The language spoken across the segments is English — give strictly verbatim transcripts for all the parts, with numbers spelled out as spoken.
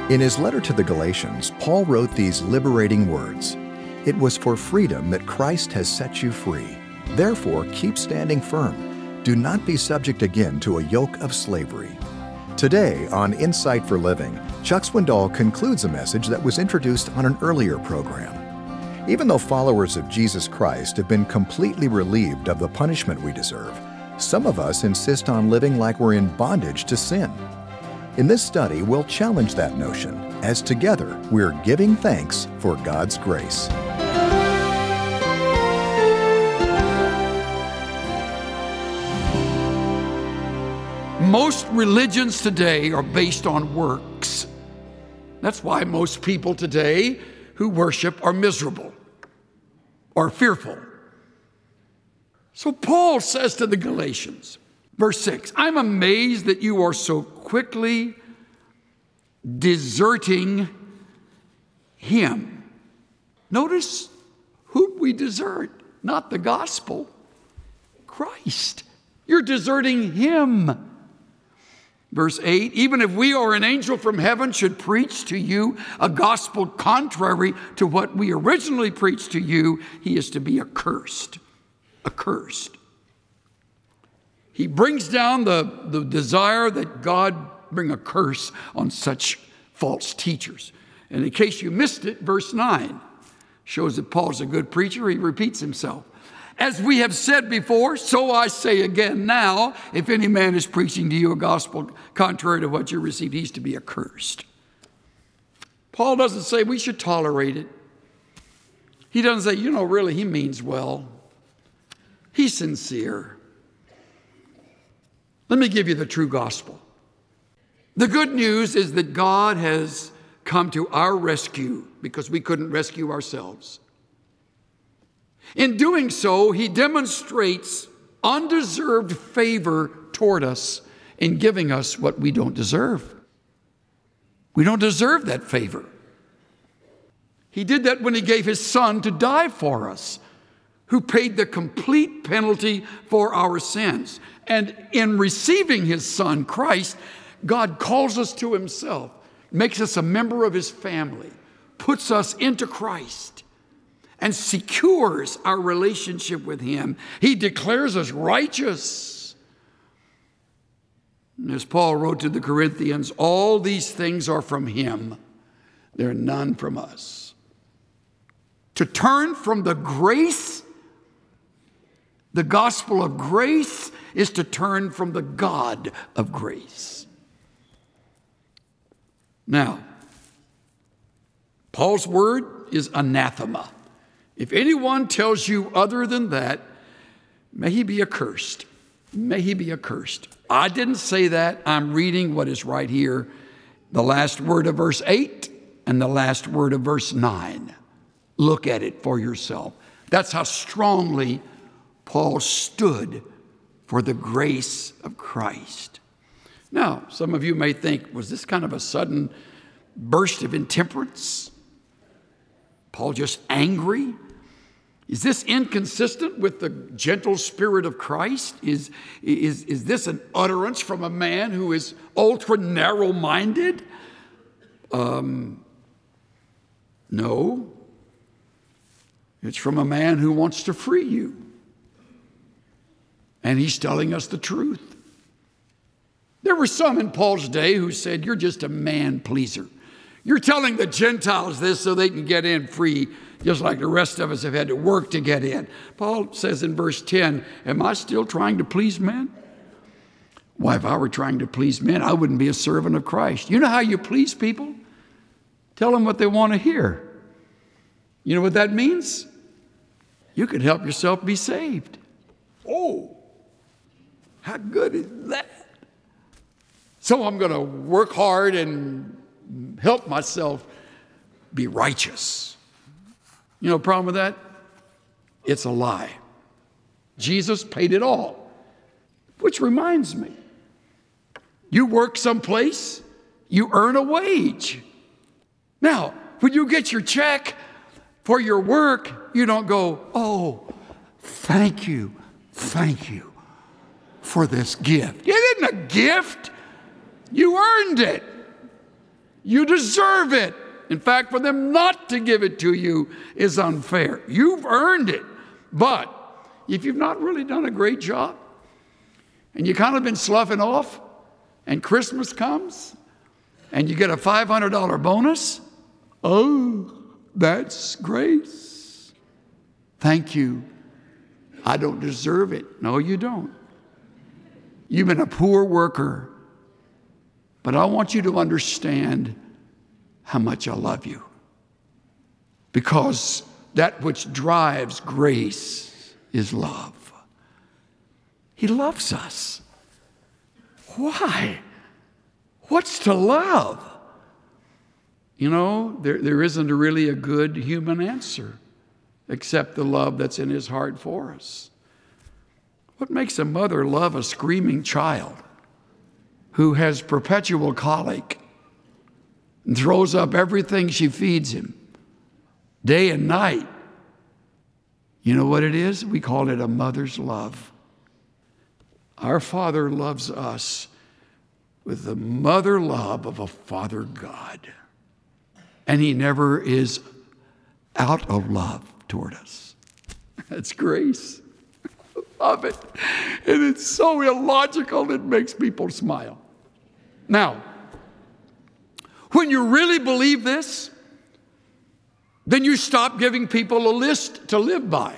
In his letter to the Galatians, Paul wrote these liberating words: "It was for freedom that Christ has set you free. Therefore, keep standing firm. Do not be subject again to a yoke of slavery." Today on Insight for Living, Chuck Swindoll concludes a message that was introduced on an earlier program. Even though followers of Jesus Christ have been completely relieved of the punishment we deserve, some of us insist on living like we're in bondage to sin. In this study, we'll challenge that notion as together we're giving thanks for God's grace. Most religions today are based on works. That's why most people today who worship are miserable or fearful. So Paul says to the Galatians, verse six, "I'm amazed that you are so quickly deserting him." Notice who we desert, not the gospel, Christ. You're deserting him. Verse eight, "Even if we or an angel from heaven should preach to you a gospel contrary to what we originally preached to you, he is to be accursed." Accursed. He brings down the, the desire that God bring a curse on such false teachers. And in case you missed it, verse nine shows that Paul's a good preacher. He repeats himself. "As we have said before, so I say again now, if any man is preaching to you a gospel contrary to what you received, he's to be accursed." Paul doesn't say we should tolerate it. He doesn't say, you know, really, he means well. He's sincere. Let me give you the true gospel. The good news is that God has come to our rescue because we couldn't rescue ourselves. In doing so, he demonstrates undeserved favor toward us in giving us what we don't deserve. We don't deserve that favor. He did that when he gave his son to die for us, who paid the complete penalty for our sins. And in receiving his son, Christ, God calls us to himself, makes us a member of his family, puts us into Christ, and secures our relationship with him. He declares us righteous. And as Paul wrote to the Corinthians, all these things are from him. They're none from us. To turn from the grace, the gospel of grace, is to turn from the God of grace. Now, Paul's word is anathema. If anyone tells you other than that, may he be accursed. May he be accursed. I didn't say that. I'm reading what is right here. The last word of verse eight and the last word of verse nine. Look at it for yourself. That's how strongly Paul stood for the grace of Christ. Now, some of you may think, was this kind of a sudden burst of intemperance? Paul just angry? Is this inconsistent with the gentle spirit of Christ? Is, is, is this an utterance from a man who is ultra narrow-minded? Um, no. It's from a man who wants to free you. And he's telling us the truth. There were some in Paul's day who said, you're just a man pleaser. You're telling the Gentiles this so they can get in free, just like the rest of us have had to work to get in. Paul says in verse ten, am I still trying to please men? Why, if I were trying to please men, I wouldn't be a servant of Christ. You know how you please people? Tell them what they want to hear. You know what that means? You can help yourself be saved. Oh, how good is that? So I'm going to work hard and help myself be righteous. You know the problem with that? It's a lie. Jesus paid it all. Which reminds me, you work someplace, you earn a wage. Now, when you get your check for your work, you don't go, oh, thank you, thank you for this gift. It isn't a gift. You earned it. You deserve it. In fact, for them not to give it to you is unfair. You've earned it. But if you've not really done a great job and you kind of been sloughing off and Christmas comes and you get a five hundred dollar bonus, oh, that's grace. Thank you. I don't deserve it. No, you don't. You've been a poor worker. But I want you to understand how much I love you. Because that which drives grace is love. He loves us. Why? What's to love? You know, there, there isn't really a good human answer except the love that's in his heart for us. What makes a mother love a screaming child who has perpetual colic and throws up everything she feeds him day and night? You know what it is? We call it a mother's love. Our Father loves us with the mother love of a Father God. And he never is out of love toward us. That's grace. I love it. And it's so illogical it makes people smile. Now, when you really believe this, then you stop giving people a list to live by.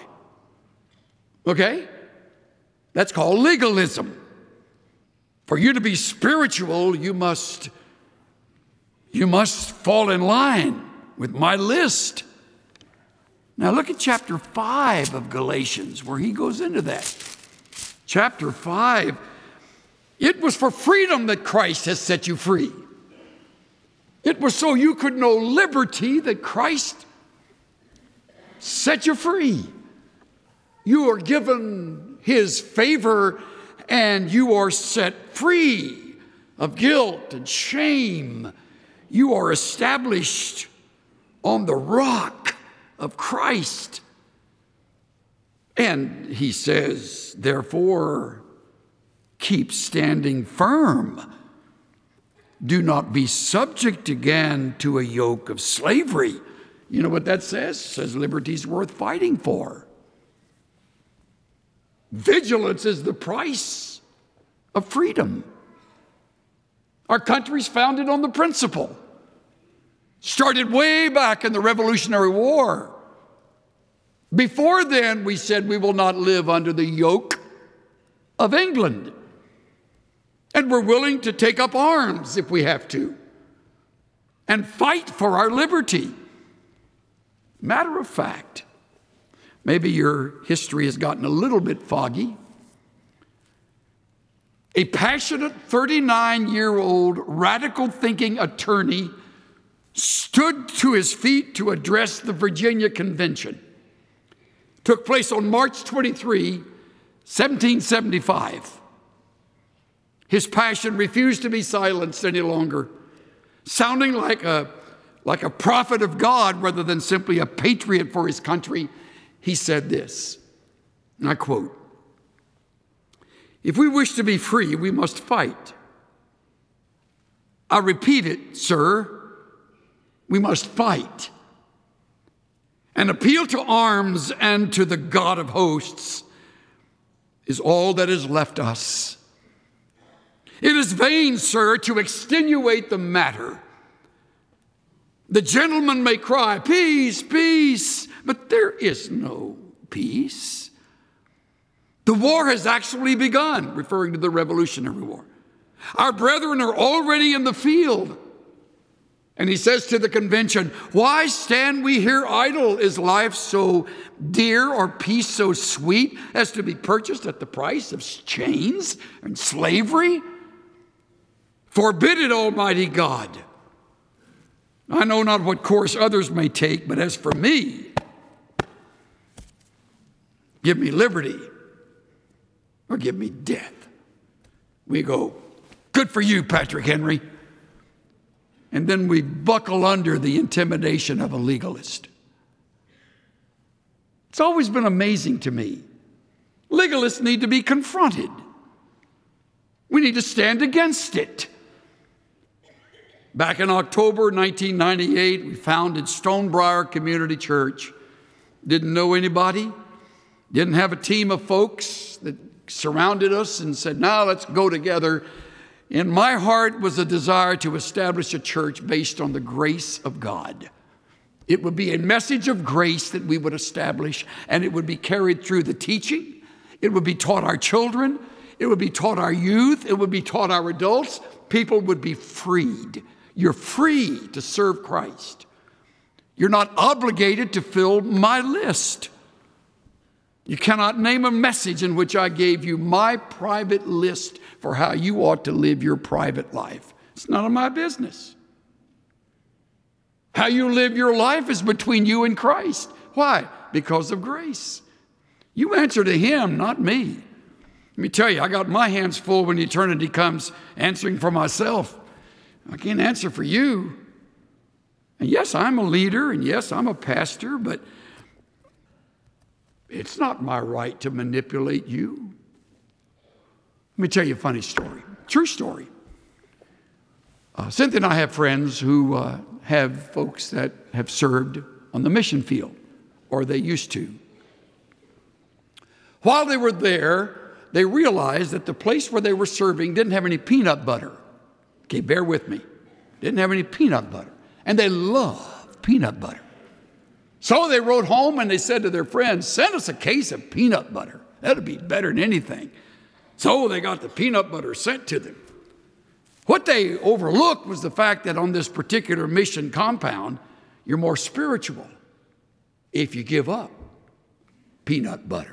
Okay? That's called legalism. For you to be spiritual, you must, you must fall in line with my list. Now look at chapter five of Galatians, where he goes into that. Chapter five, it was for freedom that Christ has set you free. It was so you could know liberty that Christ set you free. You are given his favor and you are set free of guilt and shame. You are established on the rock of Christ. And he says, therefore, keep standing firm. Do not be subject again to a yoke of slavery. You know what that says? It says liberty's worth fighting for. Vigilance is the price of freedom. Our country's founded on the principle. Started way back in the Revolutionary War. Before then, we said we will not live under the yoke of England. And we're willing to take up arms if we have to and fight for our liberty. Matter of fact, maybe your history has gotten a little bit foggy. A passionate thirty-nine-year-old radical thinking attorney stood to his feet to address the Virginia Convention. It took place on March twenty-third, seventeen seventy-five. His passion refused to be silenced any longer. Sounding like a, like a prophet of God rather than simply a patriot for his country, he said this, and I quote, "If we wish to be free, we must fight. I repeat it, sir, we must fight. An appeal to arms and to the God of hosts is all that is left us. It is vain, sir, to extenuate the matter. The gentleman may cry, peace, peace, but there is no peace. The war has actually begun," referring to the Revolutionary War. "Our brethren are already in the field." And he says to the convention, "Why stand we here idle? Is life so dear or peace so sweet as to be purchased at the price of chains and slavery? Forbid it, Almighty God. I know not what course others may take, but as for me, give me liberty or give me death." We go, "Good for you, Patrick Henry." And then we buckle under the intimidation of a legalist. It's always been amazing to me. Legalists need to be confronted. We need to stand against it. Back in October nineteen ninety-eight, we founded Stonebriar Community Church. Didn't know anybody, didn't have a team of folks that surrounded us and said, now let's go together. In my heart was a desire to establish a church based on the grace of God. It would be a message of grace that we would establish, and it would be carried through the teaching. It would be taught our children. It would be taught our youth. It would be taught our adults. People would be freed. You're free to serve Christ. You're not obligated to fill my list. You cannot name a message in which I gave you my private list for how you ought to live your private life. It's none of my business. How you live your life is between you and Christ. Why? Because of grace. You answer to Him, not me. Let me tell you, I got my hands full when eternity comes answering for myself. I can't answer for you. And yes, I'm a leader, and yes, I'm a pastor, but it's not my right to manipulate you. Let me tell you a funny story, true story. Uh, Cynthia and I have friends who uh, have folks that have served on the mission field, or they used to. While they were there, they realized that the place where they were serving didn't have any peanut butter. Okay, bear with me. Didn't have any peanut butter. And they love peanut butter. So they wrote home and they said to their friends, send us a case of peanut butter. That'd be better than anything. So they got the peanut butter sent to them. What they overlooked was the fact that on this particular mission compound, you're more spiritual if you give up peanut butter.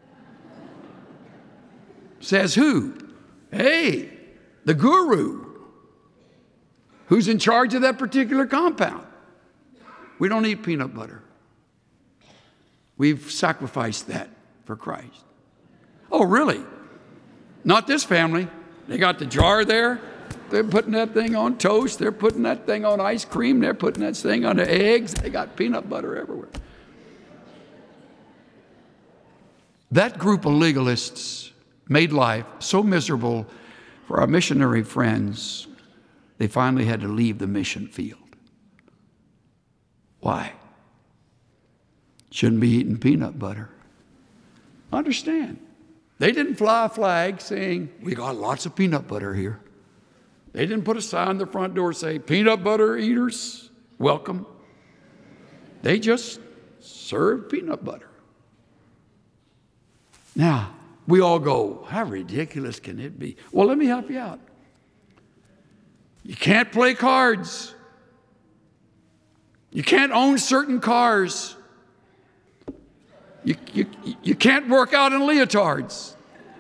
Says who? Hey, the guru. Who's in charge of that particular compound? We don't eat peanut butter. We've sacrificed that for Christ. Oh, really? Not this family. They got the jar there. They're putting that thing on toast. They're putting that thing on ice cream. They're putting that thing on the eggs. They got peanut butter everywhere. That group of legalists made life so miserable for our missionary friends, they finally had to leave the mission field. Why? Shouldn't be eating peanut butter. Understand. They didn't fly a flag saying, we got lots of peanut butter here. They didn't put a sign on the front door saying, peanut butter eaters, welcome. They just served peanut butter. Now, we all go, how ridiculous can it be? Well, let me help you out. You can't play cards. You can't own certain cars. You, you, you can't work out in leotards.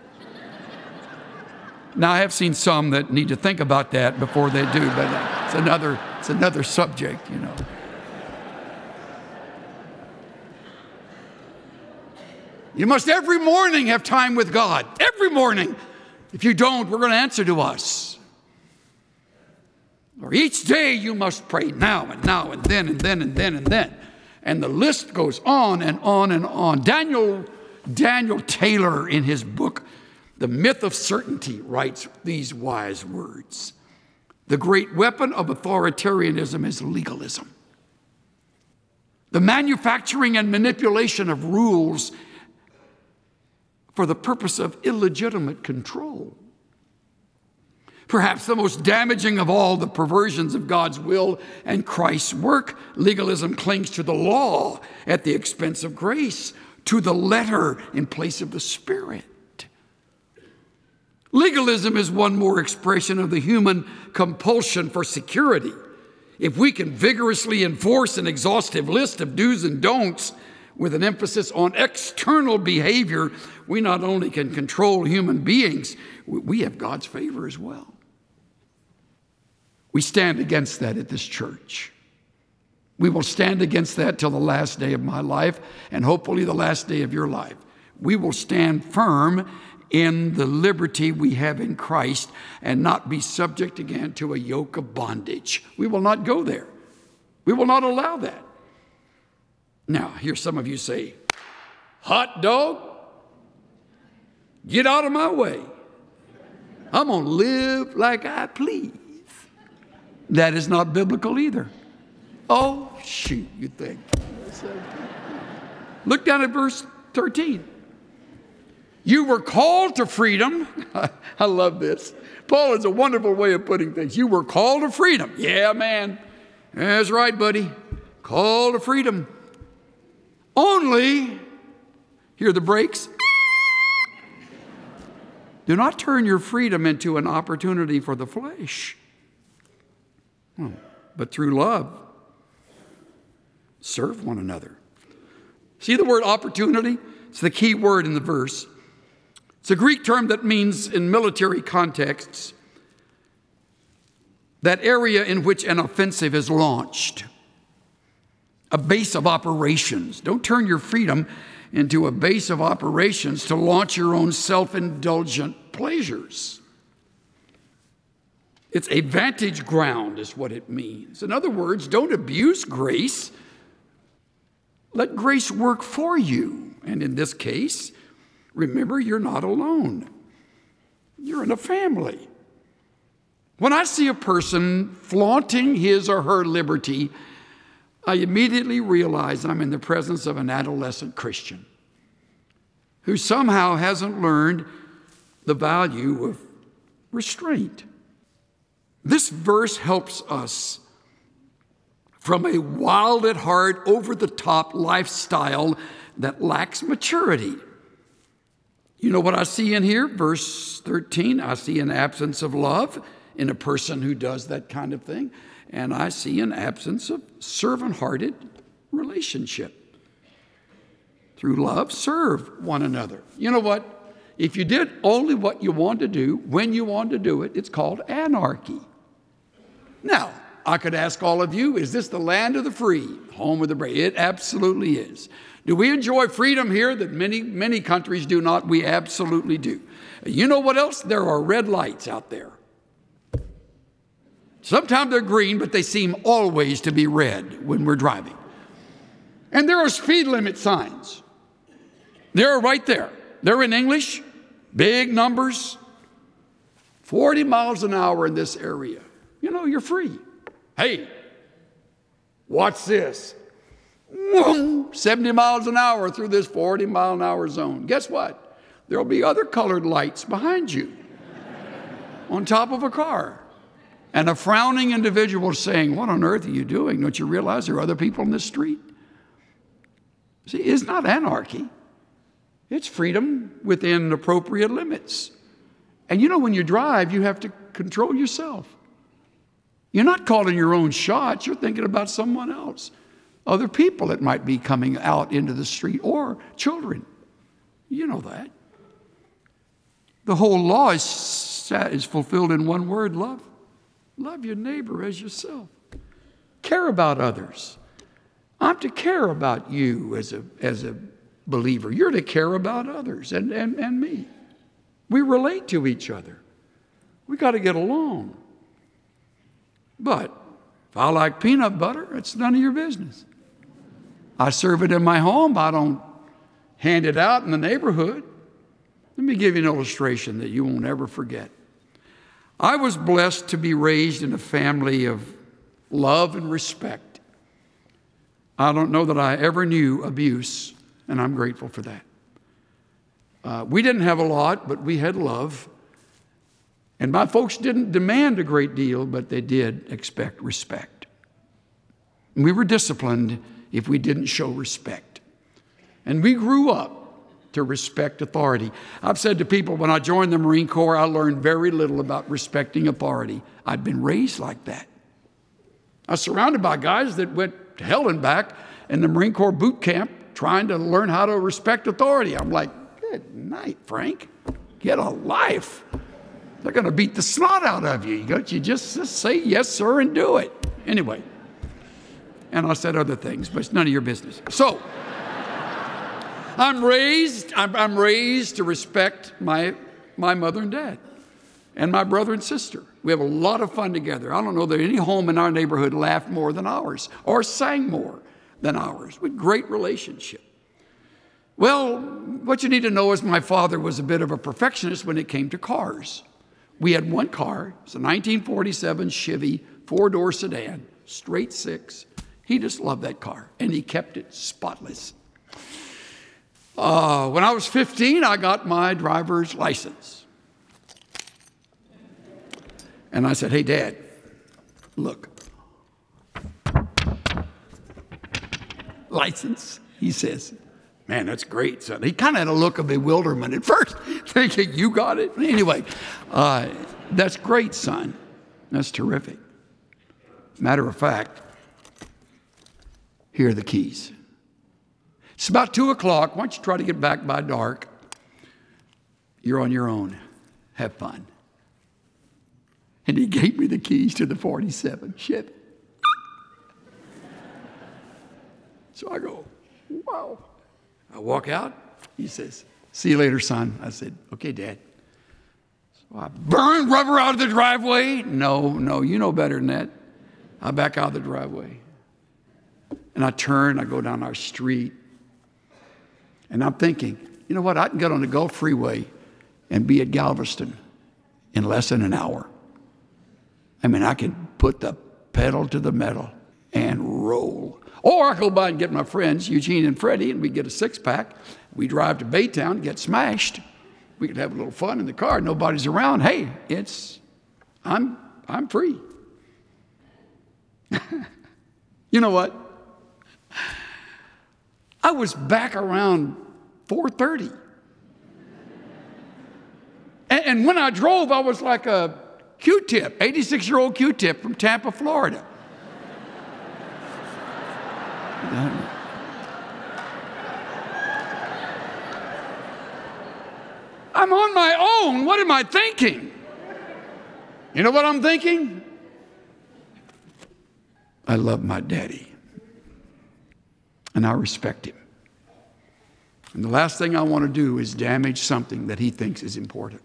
Now, I have seen some that need to think about that before they do, but it's another, it's another subject, you know. You must every morning have time with God. Every morning. If you don't, we're going to answer to us. Or each day you must pray now and now and then and then and then and then. And the list goes on and on and on. Daniel, Daniel Taylor, in his book, The Myth of Certainty, writes these wise words. The great weapon of authoritarianism is legalism. The manufacturing and manipulation of rules for the purpose of illegitimate control. Perhaps the most damaging of all the perversions of God's will and Christ's work, legalism clings to the law at the expense of grace, to the letter in place of the Spirit. Legalism is one more expression of the human compulsion for security. If we can vigorously enforce an exhaustive list of do's and don'ts with an emphasis on external behavior, we not only can control human beings, we have God's favor as well. We stand against that at this church. We will stand against that till the last day of my life, and hopefully the last day of your life. We will stand firm in the liberty we have in Christ and not be subject again to a yoke of bondage. We will not go there. We will not allow that. Now, hear some of you say, hot dog, get out of my way. I'm going to live like I please. That is not biblical either. Oh, shoot, you think. Look down at verse thirteen. You were called to freedom. I love this. Paul has a wonderful way of putting things. You were called to freedom. Yeah, man. That's right, buddy. Called to freedom. Only, hear the brakes? Do not turn your freedom into an opportunity for the flesh, but through love, serve one another. See the word opportunity? It's the key word in the verse. It's a Greek term that means, in military contexts, that area in which an offensive is launched, a base of operations. Don't turn your freedom into a base of operations to launch your own self-indulgent pleasures. It's a vantage ground is what it means. In other words, don't abuse grace. Let grace work for you. And in this case, remember, you're not alone. You're in a family. When I see a person flaunting his or her liberty, I immediately realize I'm in the presence of an adolescent Christian who somehow hasn't learned the value of restraint. This verse helps us from a wild at heart, over-the-top lifestyle that lacks maturity. You know what I see in here? Verse thirteen, I see an absence of love in a person who does that kind of thing. And I see an absence of servant-hearted relationship. Through love, serve one another. You know what? If you did only what you want to do, when you want to do it, it's called anarchy. Now, I could ask all of you, is this the land of the free, home of the brave? It absolutely is. Do we enjoy freedom here that many, many countries do not? We absolutely do. You know what else? There are red lights out there. Sometimes they're green, but they seem always to be red when we're driving. And there are speed limit signs. They're right there. They're in English, big numbers, forty miles an hour in this area. You know, you're free. Hey, watch this. seventy miles an hour through this forty mile an hour zone. Guess what? There'll be other colored lights behind you on top of a car. And a frowning individual saying, what on earth are you doing? Don't you realize there are other people in this street? See, it's not anarchy. It's freedom within appropriate limits. And you know, when you drive, you have to control yourself. You're not calling your own shots. You're thinking about someone else. Other people that might be coming out into the street, or children. You know that. The whole law is, is fulfilled in one word, love. Love your neighbor as yourself. Care about others. I'm to care about you as a, as a believer. You're to care about others and, and, and me. We relate to each other. We got to get along. But if I like peanut butter, it's none of your business. I serve it in my home. I don't hand it out in the neighborhood. Let me give you an illustration that you won't ever forget. I was blessed to be raised in a family of love and respect. I don't know that I ever knew abuse, and I'm grateful for that. Uh, we didn't have a lot, but we had love. And my folks didn't demand a great deal, but they did expect respect. And we were disciplined if we didn't show respect. And we grew up to respect authority. I've said to people, when I joined the Marine Corps, I learned very little about respecting authority. I'd been raised like that. I was surrounded by guys that went to hell and back in the Marine Corps boot camp trying to learn how to respect authority. I'm like, good night, Frank. Get a life. They're going to beat the snot out of you. Don't you just, just say yes, sir, and do it. Anyway. And I said other things, but it's none of your business. So, I'm raised, I'm, I'm raised to respect my, my mother and dad and my brother and sister. We have a lot of fun together. I don't know that any home in our neighborhood laughed more than ours or sang more than ours. With great relationship. Well, what you need to know is my father was a bit of a perfectionist when it came to cars. We had one car. It's a nineteen forty-seven Chevy four-door sedan, straight six. He just loved that car, and he kept it spotless. Uh, when I was fifteen, I got my driver's license. And I said, hey, Dad, look. License, he says. Man, that's great, son. He kind of had a look of bewilderment at first, thinking, you got it? Anyway, uh, that's great, son. That's terrific. Matter of fact, here are the keys. It's about two o'clock. Why don't you try to get back by dark? You're on your own. Have fun. And he gave me the keys to the forty-seven Chevy. So I go, wow. I walk out. He says, see you later, son. I said, okay, Dad. So I burn rubber out of the driveway. No, no, you know better than that. I back out of the driveway. And I turn, I go down our street. And I'm thinking, you know what? I can get on the Gulf Freeway and be at Galveston in less than an hour. I mean, I can put the pedal to the metal and roll. Or I go by and get my friends, Eugene and Freddie, and we get a six-pack. We drive to Baytown, get smashed. We could have a little fun in the car. Nobody's around. Hey, it's, I'm, I'm free. You know what? I was back around four thirty. And, and when I drove, I was like a Q-tip, eighty-six-year-old Q-tip from Tampa, Florida. I'm on my own. What am I thinking? You know what I'm thinking? I love my daddy. And I respect him. And the last thing I want to do is damage something that he thinks is important.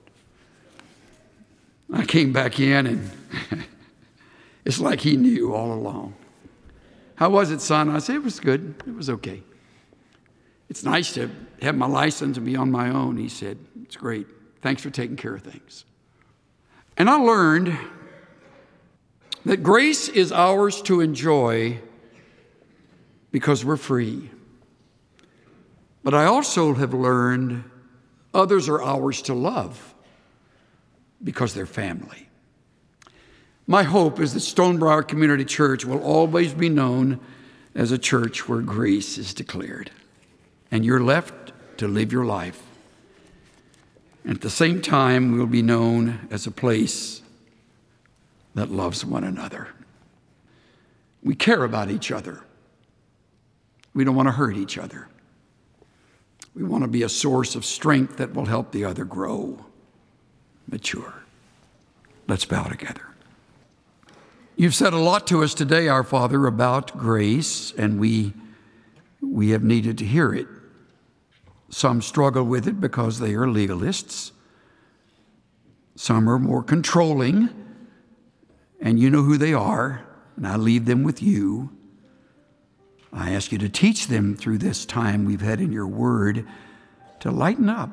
I came back in, and it's like he knew all along. How was it, son? I said, it was good. It was okay. It's nice to have my license and be on my own. He said, it's great. Thanks for taking care of things. And I learned that grace is ours to enjoy because we're free. But I also have learned others are ours to love because they're family. My hope is that Stonebriar Community Church will always be known as a church where grace is declared. And you're left to live your life. And at the same time, we'll be known as a place that loves one another. We care about each other. We don't want to hurt each other. We want to be a source of strength that will help the other grow, mature. Let's bow together. You've said a lot to us today, our Father, about grace, and we, we have needed to hear it. Some struggle with it because they are legalists. Some are more controlling, and you know who they are, and I leave them with you. I ask you to teach them through this time we've had in your word to lighten up,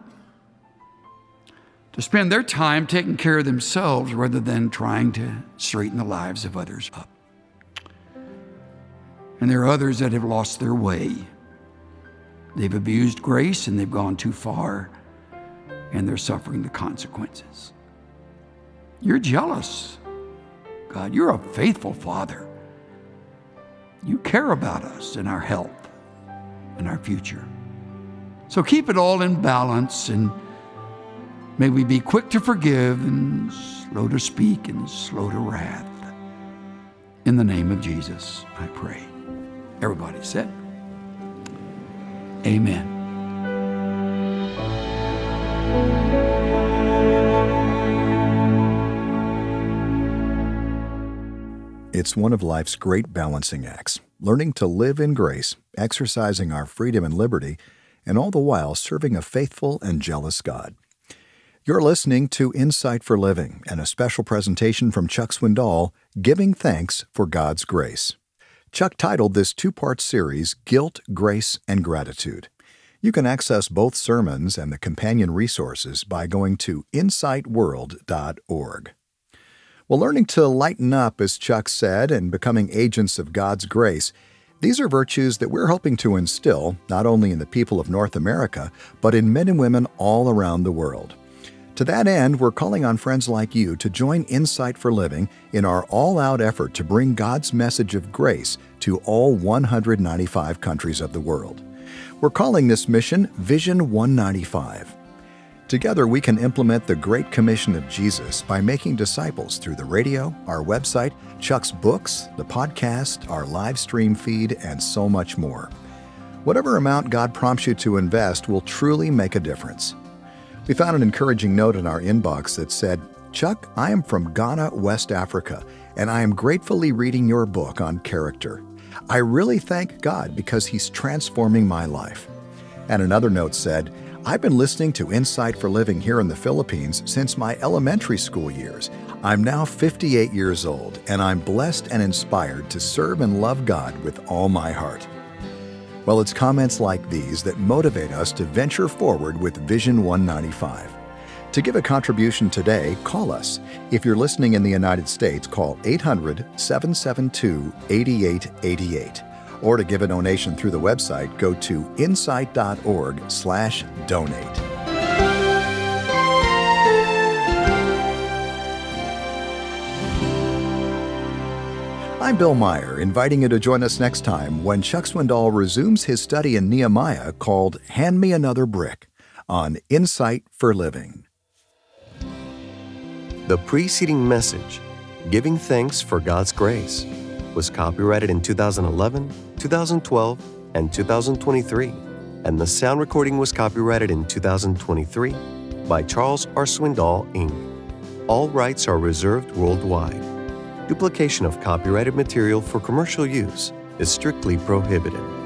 to spend their time taking care of themselves rather than trying to straighten the lives of others up. And there are others that have lost their way. They've abused grace and they've gone too far, and they're suffering the consequences. You're jealous. God, you're a faithful Father. You care about us and our health and our future. So keep it all in balance, and may we be quick to forgive and slow to speak and slow to wrath. In the name of Jesus, I pray. Everybody said, amen. It's one of life's great balancing acts, learning to live in grace, exercising our freedom and liberty, and all the while serving a faithful and jealous God. You're listening to Insight for Living and a special presentation from Chuck Swindoll, Giving Thanks for God's Grace. Chuck titled this two-part series, Guilt, Grace, and Gratitude. You can access both sermons and the companion resources by going to insight world dot org. Well, learning to lighten up, as Chuck said, and becoming agents of God's grace, these are virtues that we're hoping to instill not only in the people of North America, but in men and women all around the world. To that end, we're calling on friends like you to join Insight for Living in our all-out effort to bring God's message of grace to all one hundred ninety-five countries of the world. We're calling this mission Vision one ninety-five. Together, we can implement the Great Commission of Jesus by making disciples through the radio, our website, Chuck's books, the podcast, our live stream feed, and so much more. Whatever amount God prompts you to invest will truly make a difference. We found an encouraging note in our inbox that said, "Chuck, I am from Ghana, West Africa, and I am gratefully reading your book on character. I really thank God because He's transforming my life." And another note said, "I've been listening to Insight for Living here in the Philippines since my elementary school years. I'm now fifty-eight years old, and I'm blessed and inspired to serve and love God with all my heart." Well, it's comments like these that motivate us to venture forward with Vision one ninety-five. To give a contribution today, call us. If you're listening in the United States, call eight hundred, seven seven two, eight eight eight eight. Or to give a donation through the website, go to insight.org slash donate. I'm Bill Meyer, inviting you to join us next time when Chuck Swindoll resumes his study in Nehemiah called Hand Me Another Brick on Insight for Living. The preceding message, Giving Thanks for God's Grace, was copyrighted in two thousand eleven, two thousand twelve, and two thousand twenty-three, and the sound recording was copyrighted in two thousand twenty-three by Charles R. Swindoll, Incorporated. All rights are reserved worldwide. Duplication of copyrighted material for commercial use is strictly prohibited.